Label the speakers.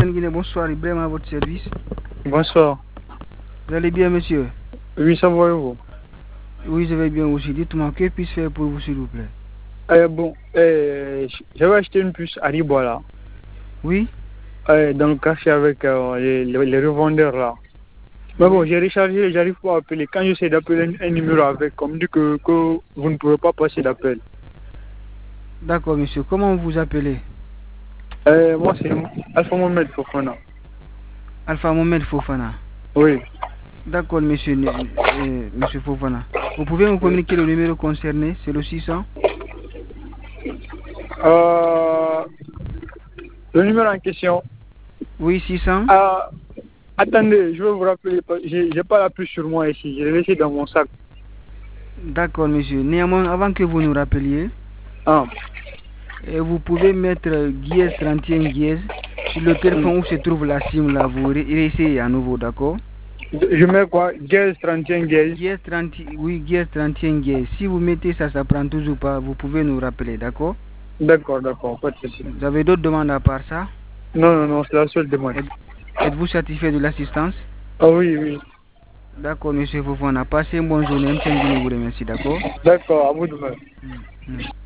Speaker 1: MTN Guinée, bonsoir, Ibrahim à votre service.
Speaker 2: Bonsoir.
Speaker 1: Vous allez bien, monsieur?
Speaker 2: Oui, ça va et vous?
Speaker 1: Oui, je vais bien aussi. Dites-moi, que puis-je faire pour vous, s'il vous plaît?
Speaker 2: J'avais acheté une puce à Ribola.
Speaker 1: Oui?
Speaker 2: Dans le café avec les revendeurs là. Mais bon, j'ai rechargé, j'arrive pas à appeler. Quand j'essaie d'appeler un numéro avec, on me dit que vous ne pouvez pas passer d'appel.
Speaker 1: D'accord, monsieur. Comment vous appelez?
Speaker 2: Moi, c'est Alpha Mohamed Fofana.
Speaker 1: Alpha Mohamed Fofana.
Speaker 2: Oui.
Speaker 1: D'accord, monsieur, monsieur Fofana. Vous pouvez me communiquer le numéro concerné? C'est le 600?
Speaker 2: Le numéro en question.
Speaker 1: Oui, 600?
Speaker 2: Attendez, je vais vous rappeler. J'ai pas la puce sur moi ici. Je l'ai laissé dans mon sac.
Speaker 1: D'accord, monsieur. Néanmoins, avant que vous nous rappeliez, vous pouvez mettre dièse 31 dièse sur le téléphone où se trouve la SIM là. Vous réessayez à nouveau, d'accord?
Speaker 2: Je mets quoi? Dièse 31 dièse.
Speaker 1: Oui, dièse 31 dièse. Si vous mettez ça, ça prend toujours pas. Vous pouvez nous rappeler, d'accord?
Speaker 2: D'accord, pas de souci.
Speaker 1: Vous avez d'autres demandes à part ça?
Speaker 2: Non, c'est la seule demande.
Speaker 1: Êtes-vous satisfait de l'assistance?
Speaker 2: Ah oui.
Speaker 1: D'accord, monsieur Fofana. Passez une bonne journée. MTN Guinée vous remercie, d'accord?
Speaker 2: D'accord, à vous de même.